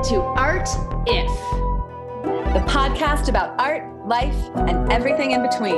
to Art If, the podcast about art, life, and everything in between.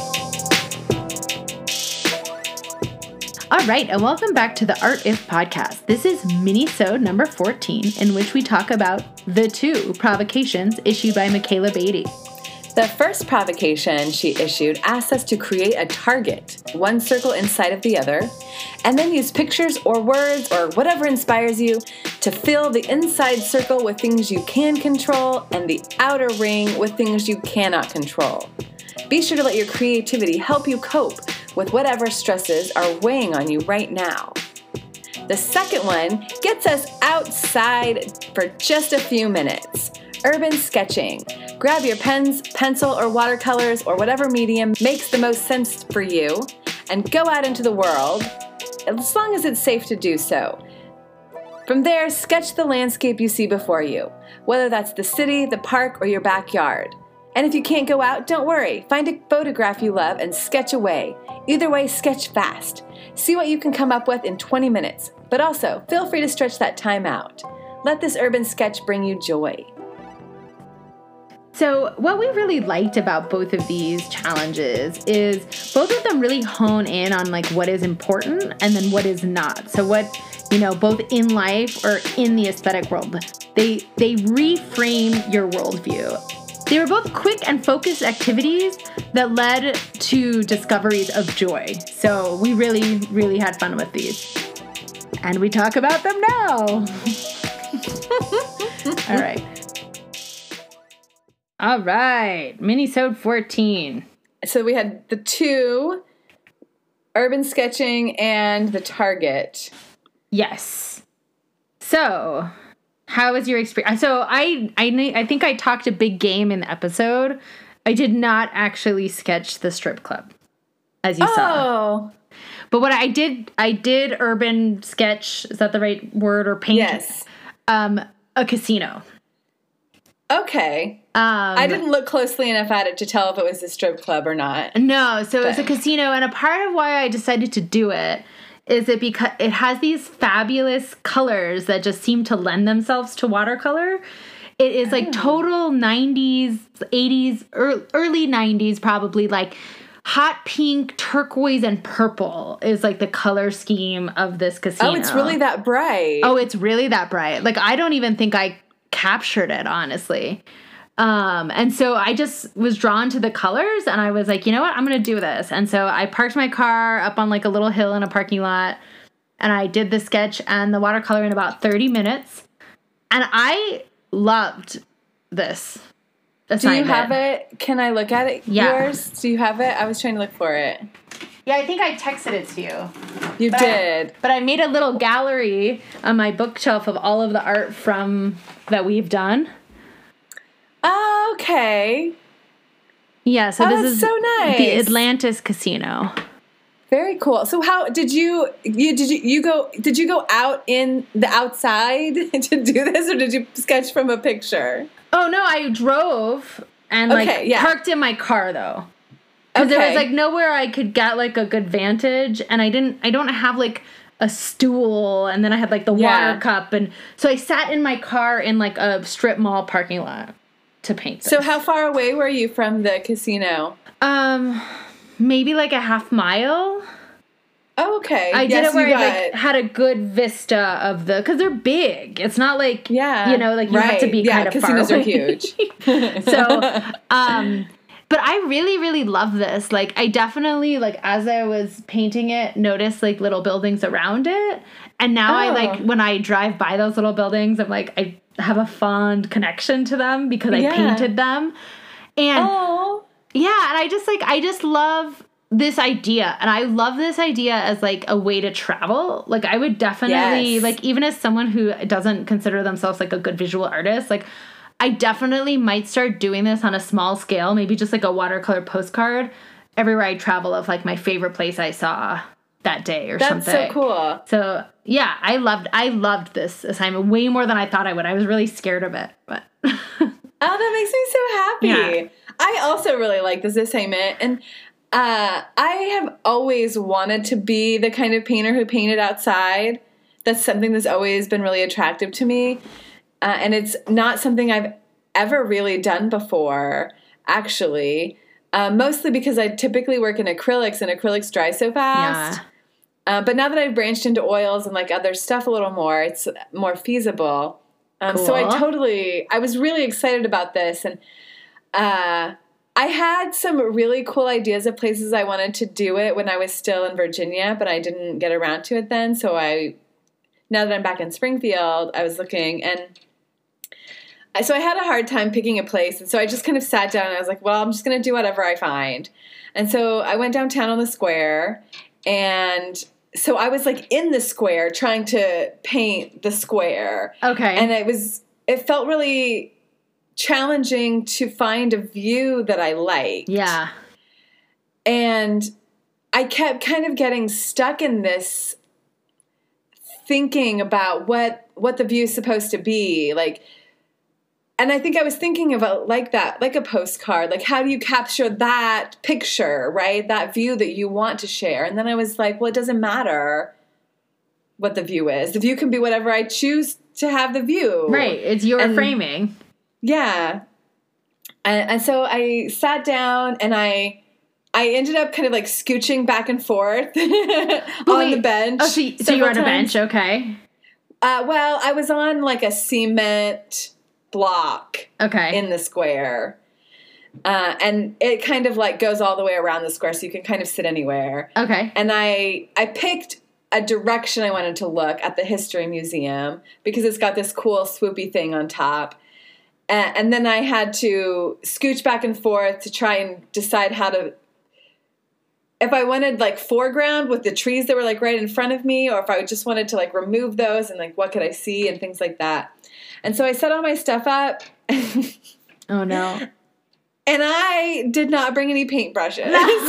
All right, and welcome back to the Art If podcast. This is mini-sode number 14, in which we talk about the 2 provocations issued by Michaela Beatty. The first provocation she issued asked us to create a target, one circle inside of the other, and then use pictures or words or whatever inspires you to fill the inside circle with things you can control and the outer ring with things you cannot control. Be sure to let your creativity help you cope with whatever stresses are weighing on you right now. The second one gets us outside for just a few minutes. Urban sketching. Grab your pens, pencil, or watercolors, or whatever medium makes the most sense for you, and go out into the world, as long as it's safe to do so. From there, sketch the landscape you see before you, whether that's the city, the park, or your backyard. And if you can't go out, don't worry. Find a photograph you love and sketch away. Either way, sketch fast. See what you can come up with in 20 minutes, but also feel free to stretch that time out. Let this urban sketch bring you joy. So what we really liked about both of these challenges is both of them really hone in on like what is important and then what is not. So what, both in life or in the aesthetic world, they reframe your worldview. They were both quick and focused activities that led to discoveries of joy. So we really, really had fun with these. And we talk about them now. All right. All right, mini-sode 14. So we had the 2, urban sketching and the target. Yes. So, how was your experience? So I think I talked a big game in the episode. I did not actually sketch the strip club, as you saw. But what I did urban sketch, is that the right word, or paint? Yes. A casino. Okay. I didn't look closely enough at it to tell if it was a strip club or not. No, so it was a casino, and a part of why I decided to do it is that because it has these fabulous colors that just seem to lend themselves to watercolor. It is like total 90s, 80s, early 90s probably, like hot pink, turquoise, and purple is like the color scheme of this casino. Oh, it's really that bright. Oh, it's really that bright. Like, I don't even think I captured it, honestly. And so I just was drawn to the colors, and I was like, you know what, I'm going to do this. And so I parked my car up on like a little hill in a parking lot, and I did the sketch and the watercolor in about 30 minutes. And I loved this assignment. Do you have it? Can I look at it? Yeah. Yours? Do you have it? I was trying to look for it. Yeah, I think I texted it to you. You did. But I made a little gallery on my bookshelf of all of the art that we've done. Oh, okay. Yeah, so this is so nice. The Atlantis Casino. Very cool. So how did you go out in the outside to do this, or did you sketch from a picture? Oh no, I drove and parked in my car though. Because there was like nowhere I could get like a good vantage, and I don't have like a stool, and then I had like the water cup, and so I sat in my car in like a strip mall parking lot to paint this. So how far away were you from the casino? Maybe like a half mile. Oh, okay. I did it where I had a good vista of because they're big. It's not like, you have to be kind of far away. Casinos are huge. So, but I really, really love this. Like, I definitely, like, as I was painting it, noticed, like, little buildings around it. And now I, like, when I drive by those little buildings, I'm like, I have a fond connection to them because I painted them. And, yeah, and I just love this idea. And I love this idea as, like, a way to travel. Like, I would definitely, like, even as someone who doesn't consider themselves, like, a good visual artist, like, I definitely might start doing this on a small scale, maybe just like a watercolor postcard everywhere I travel of like my favorite place I saw that day or something. That's so cool. So yeah, I loved this assignment way more than I thought I would. I was really scared of it, but oh, that makes me so happy. Yeah. I also really like this assignment, and I have always wanted to be the kind of painter who painted outside. That's something that's always been really attractive to me. And it's not something I've ever really done before, actually. Mostly because I typically work in acrylics, and acrylics dry so fast. Yeah. But now that I've branched into oils and like other stuff a little more, it's more feasible. Cool. So I was really excited about this. And I had some really cool ideas of places I wanted to do it when I was still in Virginia, but I didn't get around to it then. So now that I'm back in Springfield, I was looking, and so I had a hard time picking a place. And so I just kind of sat down and I was like, well, I'm just going to do whatever I find. And so I went downtown on the square, and so I was like in the square trying to paint the square. Okay. And it felt really challenging to find a view that I liked. Yeah. And I kept kind of getting stuck in this thinking about what the view is supposed to be. Like, and I think I was thinking about like that, like a postcard, like how do you capture that picture, right? That view that you want to share. And then I was like, well, it doesn't matter what the view is. The view can be whatever I choose to have the view. Right. It's your framing. Yeah. And so I sat down, and I ended up kind of like scooching back and forth on the bench. Oh, so you were on a bench. Okay. Well, I was on like a cement block in the square. And it kind of like goes all the way around the square, so you can kind of sit anywhere. Okay. And I picked a direction I wanted to look at the History Museum because it's got this cool swoopy thing on top. And then I had to scooch back and forth to try and decide if I wanted like foreground with the trees that were like right in front of me, or if I just wanted to like remove those and like what could I see and things like that. And so I set all my stuff up. Oh, no. And I did not bring any paintbrushes.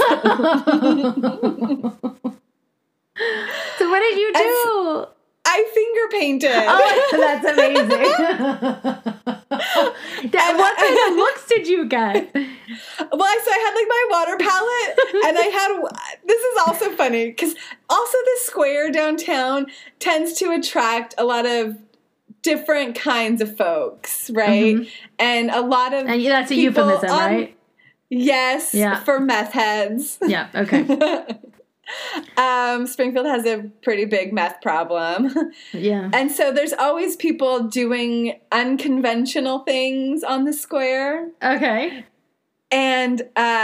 So what did you do? I finger painted. Oh, that's amazing. What kind of looks did you get? Well, so I had like my water palette, and I had, this is also funny, because also the square downtown tends to attract a lot of different kinds of folks, right? Mm-hmm. And a lot of that's a euphemism, right? Yes, for meth heads. Yeah, okay. Springfield has a pretty big meth problem. Yeah. And so there's always people doing unconventional things on the square. Okay. And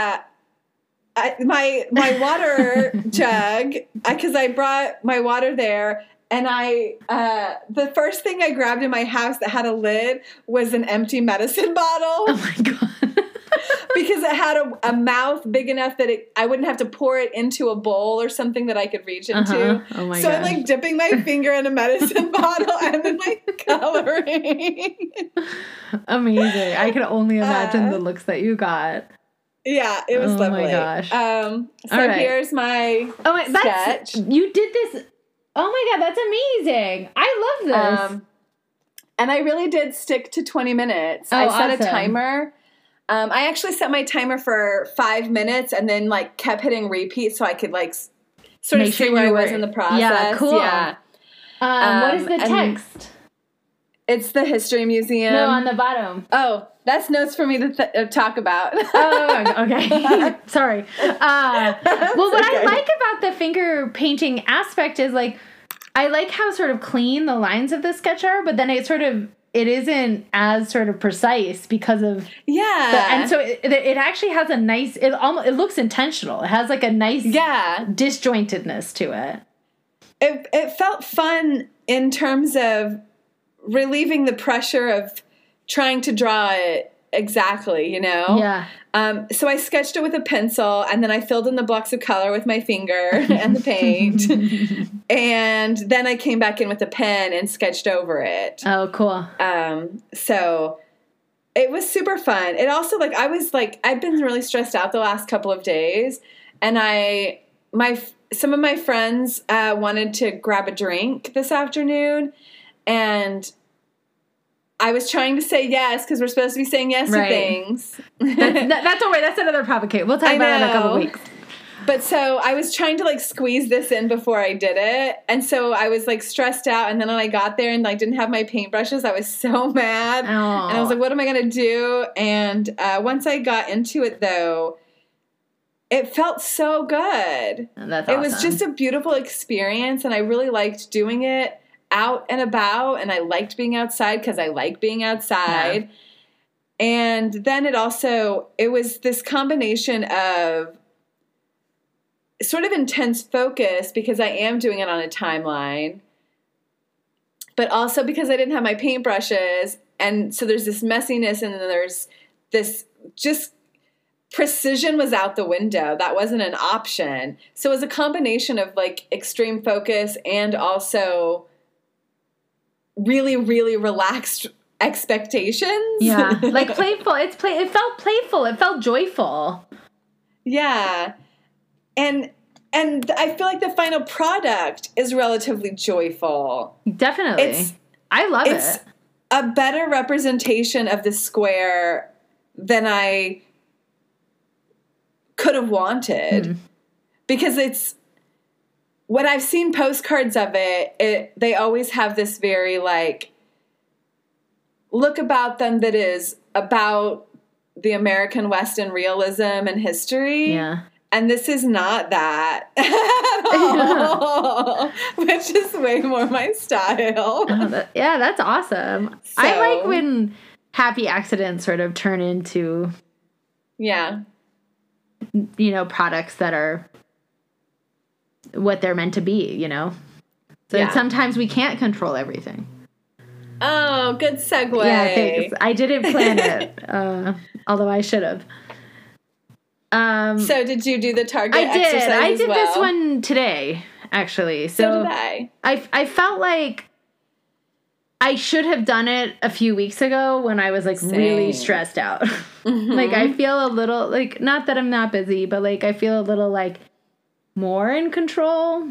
my water jug, because I brought my water there, and the first thing I grabbed in my house that had a lid was an empty medicine bottle. Oh my God. Because it had a mouth big enough that I wouldn't have to pour it into a bowl or something that I could reach into. Oh my so gosh. I'm like dipping my finger in a medicine bottle and then like coloring. Amazing. I can only imagine the looks that you got. Yeah, it was lovely. Oh my gosh. So here's my sketch. You did this. Oh my God, that's amazing. I love this. And I really did stick to 20 minutes. Oh, I set awesome. a timer. I actually set my timer for 5 minutes and then like kept hitting repeat so I could like sort of see where I was in the process. Yeah, cool. Yeah. What is the text? It's the History Museum. No, on the bottom. Oh, that's notes for me to talk about. Oh, okay. Sorry. What I like about the finger painting aspect is like, I like how sort of clean the lines of the sketch are, but then it isn't as sort of precise because of and so it actually has a nice, it looks intentional. It has like a nice disjointedness to it. It felt fun in terms of relieving the pressure of trying to draw it exactly, you know? Yeah. So I sketched it with a pencil, and then I filled in the blocks of color with my finger and the paint. And then I came back in with a pen and sketched over it. Oh, cool. So it was super fun. It also, like, I've been really stressed out the last couple of days, and some of my friends wanted to grab a drink this afternoon, and I was trying to say yes because we're supposed to be saying yes to things. That's all right. That's another provocation. We'll talk about it in a couple weeks. But so I was trying to like squeeze this in before I did it. And so I was like stressed out. And then when I got there and like didn't have my paintbrushes, I was so mad. Oh. And I was like, what am I going to do? And once I got into it though, it felt so good. That's awesome. It was just a beautiful experience. And I really liked doing it out and about. And I liked being outside because I like being outside. Yeah. And then it was this combination of sort of intense focus because I am doing it on a timeline, but also because I didn't have my paintbrushes. And so there's this messiness and then there's this just precision was out the window. That wasn't an option. So it was a combination of like extreme focus and also really, really relaxed expectations. Yeah. Like playful. It felt playful. It felt joyful. Yeah. And I feel like the final product is relatively joyful. Definitely. I love it. It's a better representation of the square than I could have wanted. Because it's when I've seen postcards of it, they always have this very like look about them that is about the American West and realism and history. Yeah. And this is not that at all, which is way more my style. That's awesome. So, I like when happy accidents sort of turn into, products that are what they're meant to be, So sometimes we can't control everything. Oh, good segue. Yeah, thanks. I didn't plan it, although I should have. So did you do the Target exercise as well? I did this one today, actually. So did I. I felt like I should have done it a few weeks ago when I was like really stressed out. Mm-hmm. Like I feel a little like, not that I'm not busy, but like I feel a little like more in control.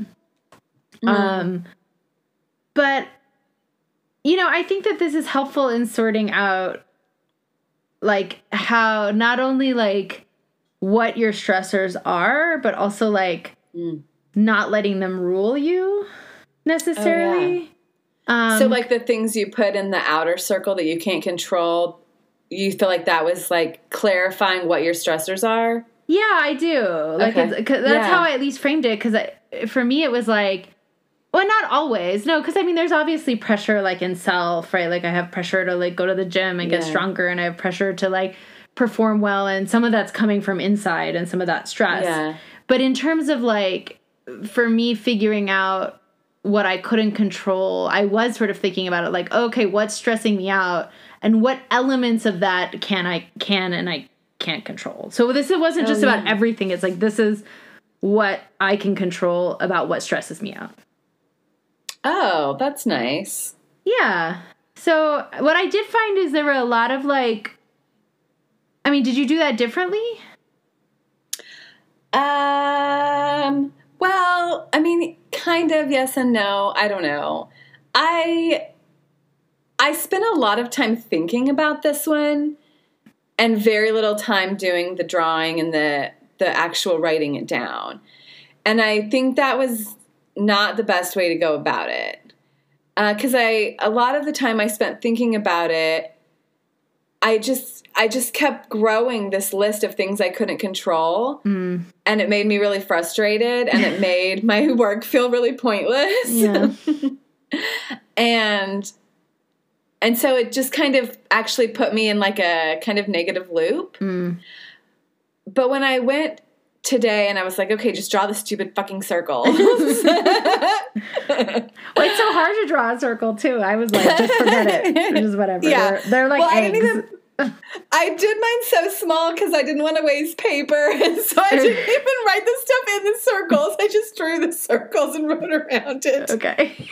But I think that this is helpful in sorting out like how not only like what your stressors are, but also like not letting them rule you necessarily. Oh, yeah. So like the things you put in the outer circle that you can't control, you feel like that was like clarifying what your stressors are? Yeah, I do. Like that's how I at least framed it. Because for me, it was like, well, not always. No, because I mean, there's obviously pressure like in self, right? Like I have pressure to like go to the gym and get stronger, and I have pressure to like perform well, and some of that's coming from inside and some of that stress. Yeah. But in terms of like, for me figuring out what I couldn't control, I was sort of thinking about it like, okay, what's stressing me out and what elements of that can and I can't control. So it wasn't just about everything. It's like, this is what I can control about what stresses me out. Oh, that's nice. Yeah. So what I did find is there were a lot of like, I mean, did you do that differently? Well, I mean, kind of yes and no. I don't know. I spent a lot of time thinking about this one and very little time doing the drawing and the actual writing it down. And I think that was not the best way to go about it. 'Cause a lot of the time I spent thinking about it, I just kept growing this list of things I couldn't control, and it made me really frustrated, and it made my work feel really pointless. Yeah. and so it just kind of actually put me in like a kind of negative loop. But when I went today and I was like, okay, just draw the stupid fucking circles. Well, it's so hard to draw a circle too. I was like, just forget it. Just whatever. Yeah. They're like eggs. I did mine so small because I didn't want to waste paper, and so I didn't even write the stuff in the circles. I just drew the circles and wrote around it. Okay.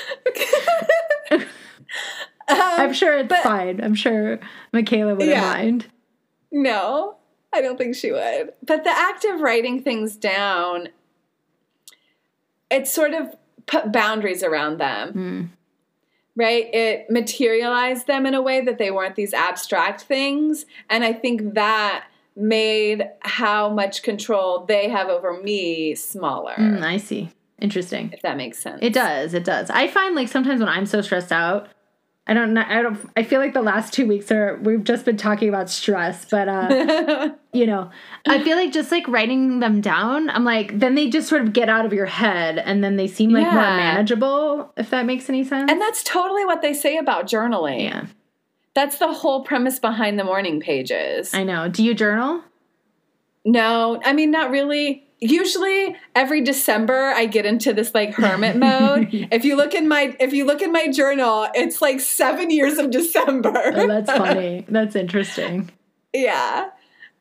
I'm sure it's fine. I'm sure Michaela wouldn't mind. No, I don't think she would. But the act of writing things down, it sort of put boundaries around them. Right? It materialized them in a way that they weren't these abstract things. And I think that made how much control they have over me smaller. I see. Interesting. If that makes sense. It does. It does. I find like sometimes when I'm so stressed out, I feel like the last 2 weeks we've just been talking about stress, but, you know, I feel like just like writing them down, I'm like, then they just sort of get out of your head and then they seem like more manageable, if that makes any sense. And that's totally what they say about journaling. Yeah. That's the whole premise behind the morning pages. I know. Do you journal? No, I mean, not really. Usually every December I get into this like hermit mode. If you look in my journal, it's like 7 years of December. Oh, that's funny. That's interesting. Yeah.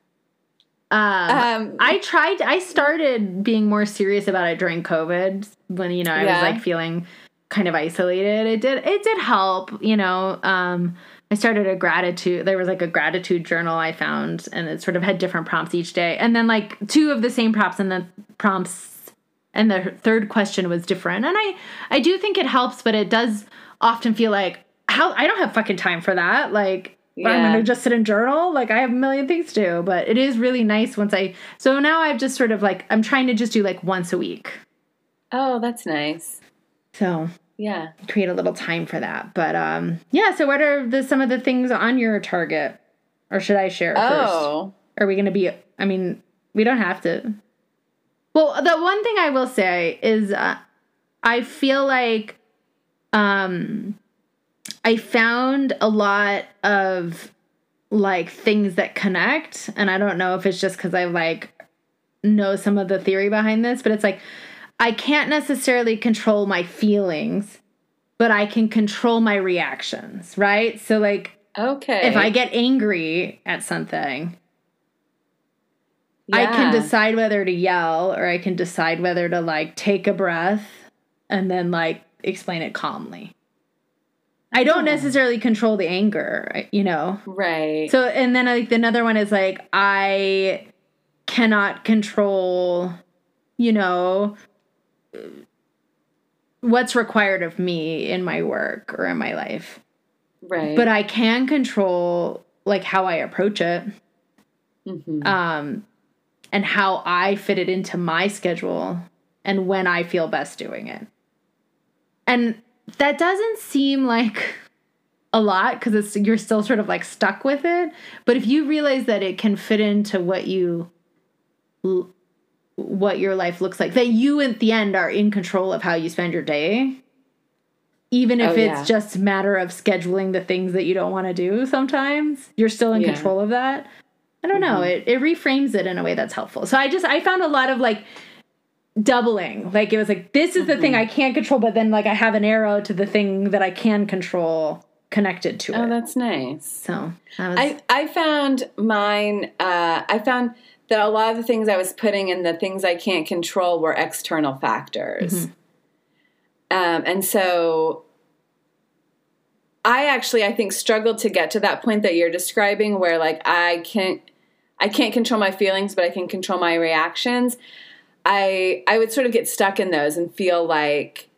I started being more serious about it during COVID when, you know, I was like feeling kind of isolated. It did help, you know. I started there was like a gratitude journal I found, and it sort of had different prompts each day. And then like 2 of the same prompts and the third question was different. And I do think it helps, but it does often feel like, I don't have fucking time for that. Like, I'm going to just sit and journal. Like, I have a million things to do, but it is really nice so now I've just sort of like, I'm trying to just do like once a week. Oh, that's nice. So yeah, create a little time for that. But so what are some of the things on your target? Or should I share first? Are we going to be, I mean, we don't have to. Well, the one thing I will say is I feel like I found a lot of like things that connect, and I don't know if it's just because I like know some of the theory behind this, but it's like I can't necessarily control my feelings, but I can control my reactions, right? So like, if I get angry at something, I can decide whether to yell or I can decide whether to like take a breath and then like explain it calmly. I don't necessarily control the anger, you know? Right. So, and then like another one is like, I cannot control, you know, what's required of me in my work or in my life. Right. But I can control like how I approach it. Mm-hmm. And how I fit it into my schedule and when I feel best doing it. And that doesn't seem like a lot because you're still sort of like stuck with it. But if you realize that it can fit into what your life looks like, that you at the end are in control of how you spend your day, even if it's just a matter of scheduling the things that you don't want to do sometimes, you're still in control of that. I don't know. It reframes it in a way that's helpful. So I found a lot of like doubling. Like it was like, this is the thing I can't control, but then like I have an arrow to the thing that I can control connected to it. Oh, that's nice. So that was... I found mine, I found that a lot of the things I was putting in the things I can't control were external factors. And so I think struggled to get to that point that you're describing where like I can't control my feelings, but I can control my reactions. I would sort of get stuck in those and feel like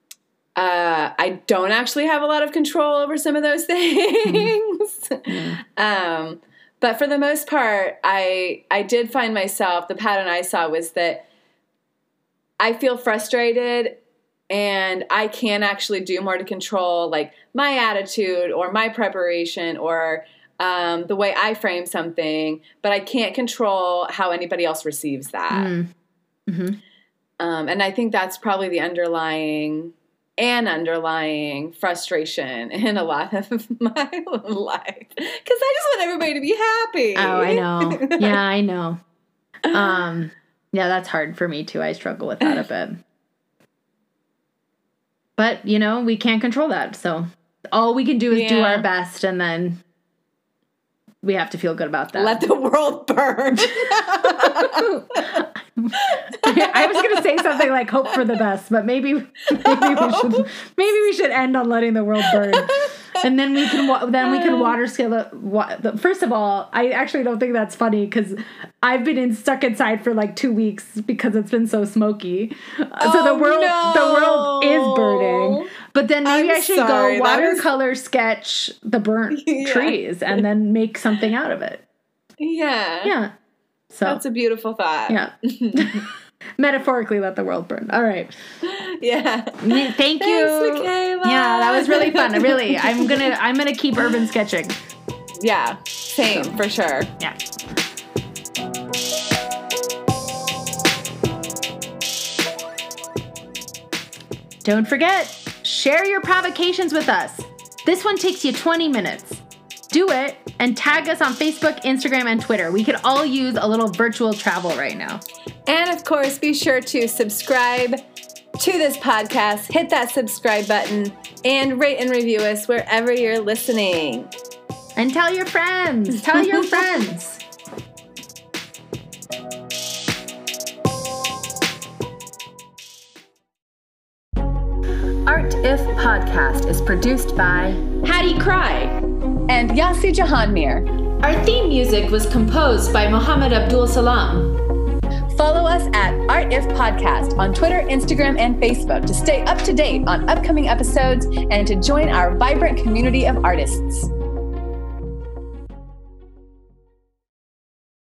I don't actually have a lot of control over some of those things. But for the most part, I did find myself, the pattern I saw was that I feel frustrated and I can actually do more to control like my attitude or my preparation or the way I frame something, but I can't control how anybody else receives that. And I think that's probably the underlying frustration in a lot of my life. Because I just want everybody to be happy. Oh, I know. Yeah, I know. Yeah, that's hard for me too. I struggle with that a bit. But, you know, we can't control that. So all we can do is do our best, and then we have to feel good about that. Let the world burn. I was going to say something like hope for the best, but maybe we should end on letting the world burn. And then we can water scale it. First of all, I actually don't think that's funny because I've been stuck inside for like 2 weeks because it's been so smoky. So the world is burning. But then maybe I should go watercolor sketch the burnt trees and then make something out of it. Yeah. Yeah. So that's a beautiful thought. Yeah. Metaphorically, let the world burn. All right. Yeah. Thank you. Thanks, Michaela. Yeah, that was really fun. Really, I'm gonna keep urban sketching. Yeah. Same, for sure. Yeah. Don't forget, share your provocations with us. This one takes you 20 minutes. Do it and tag us on Facebook, Instagram, and Twitter. We could all use a little virtual travel right now. And of course, be sure to subscribe to this podcast, hit that subscribe button, and rate and review us wherever you're listening. And tell your friends. Tell your friends. Art If Podcast is produced by Hattie Cry and Yassi Jahanmir. Our theme music was composed by Mohammed Abdul Salam. Follow us at Art If Podcast on Twitter, Instagram, and Facebook to stay up to date on upcoming episodes and to join our vibrant community of artists.